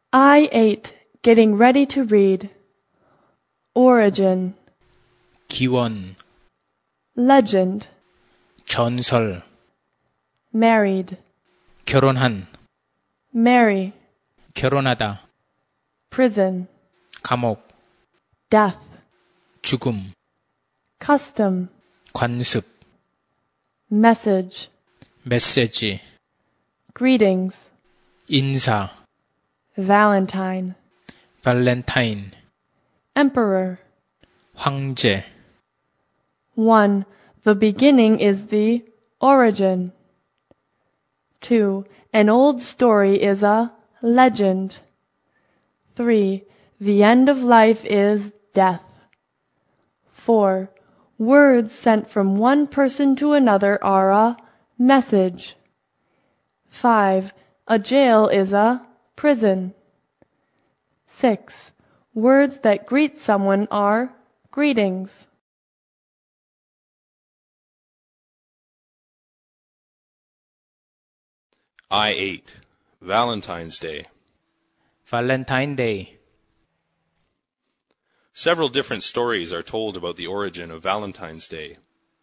I-8, getting ready to read. Origin, 기원, legend, 전설, married, 결혼한, marry, 결혼하다, prison, 감옥, death, 죽음, custom, 관습, message, 메시지, greetings, 인사, Valentine, 발렌타인, emperor. 황제, 1. The beginning is the origin. 2. An old story is a legend. 3. The end of life is death. 4. Words sent from one person to another are a message. 5. A jail is a prison. 6. Words that greet someone are greetings. I-8, Valentine's Day. 발렌타인데이. Several different stories are told about the origin of Valentine's Day.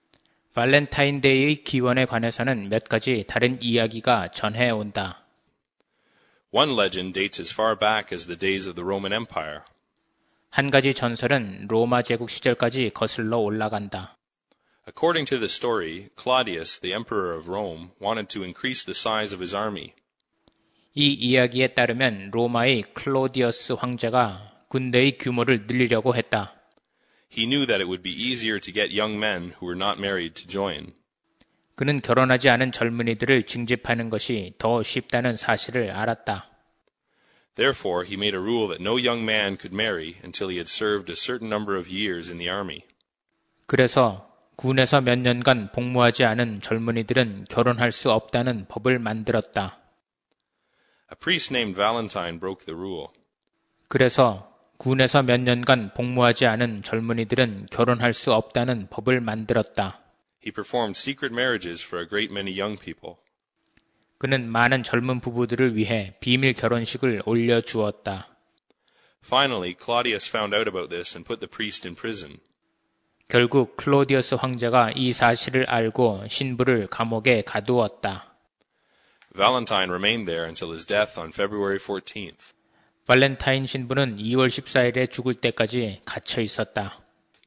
발렌타인데이의 기원에 관해서는 몇 가지 다른 이야기가 전해온다. One legend dates as far back as the days of the Roman Empire. 한 가지 전설은 로마 제국 시절까지 거슬러 올라간다. According to the story, Claudius, the emperor of Rome, wanted to increase the size of his army. 이 이야기에 따르면 로마의 클로디어스 황제가 군대의 규모를 늘리려고 했다. He knew that it would be easier to get young men who were not married to join. 그는 결혼하지 않은 젊은이들을 징집하는 것이 더 쉽다는 사실을 알았다. Therefore, he made a rule that no young man could marry until he had served a certain number of years in the army. 그래서 군에서 몇 년간 복무하지 않은 젊은이들은 결혼할 수 없다는 법을 만들었다. A priest named Valentine broke the rule. 그래서 군에서 몇 년간 복무하지 않은 젊은이들은 결혼할 수 없다는 법을 만들었다. He performed secret marriages for a great many young people. 그는 많은 젊은 부부들을 위해 비밀 결혼식을 올려주었다. Finally, Claudius found out about this and put the priest in prison. 결국 클로디어스 황제가 이 사실을 알고 신부를 감옥에 가두었다. Valentine remained there until his death on February 14th. 발렌타인 신부는 2월 14일에 죽을 때까지 갇혀 있었다.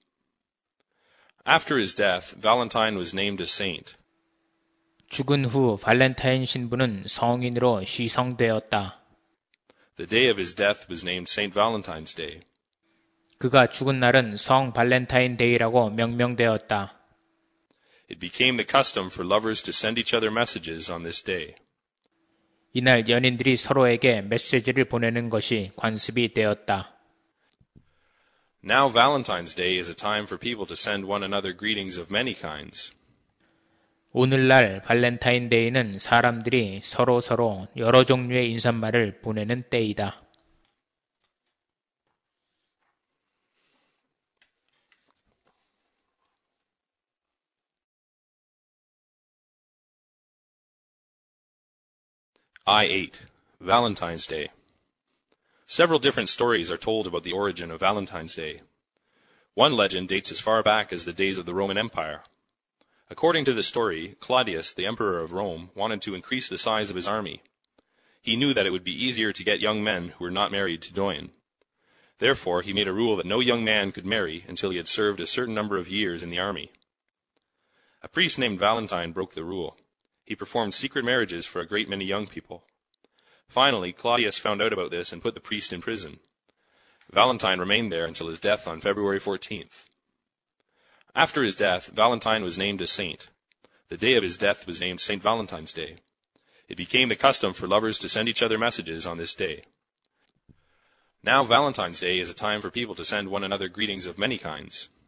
After his death, Valentine was named a saint. 죽은 후 발렌타인 신부는 성인으로 시성되었다. The day of his death was named Saint Valentine's Day. 그가 죽은 날은 성 발렌타인 데이라고 명명되었다. It became the custom for lovers to send each other messages on this day. 이날 연인들이 서로에게 메시지를 보내는 것이 관습이 되었다. Now Valentine's Day is a time for people to send one another greetings of many kinds. 오늘날 발렌타인데이는 사람들이 서로 여러 종류의 인사말을 보내는 때이다. I-8, Valentine's Day. Several different stories are told about the origin of Valentine's Day. One legend dates as far back as the days of the Roman Empire. According to the story, Claudius, the emperor of Rome, wanted to increase the size of his army. He knew that it would be easier to get young men who were not married to join. Therefore, he made a rule that no young man could marry until he had served a certain number of years in the army. A priest named Valentine broke the rule. He performed secret marriages for a great many young people. Finally, Claudius found out about this and put the priest in prison. Valentine remained there until his death on February 14th. After his death, Valentine was named a saint. The day of his death was named Saint Valentine's Day. It became the custom for lovers to send each other messages on this day. Now Valentine's Day is a time for people to send one another greetings of many kinds.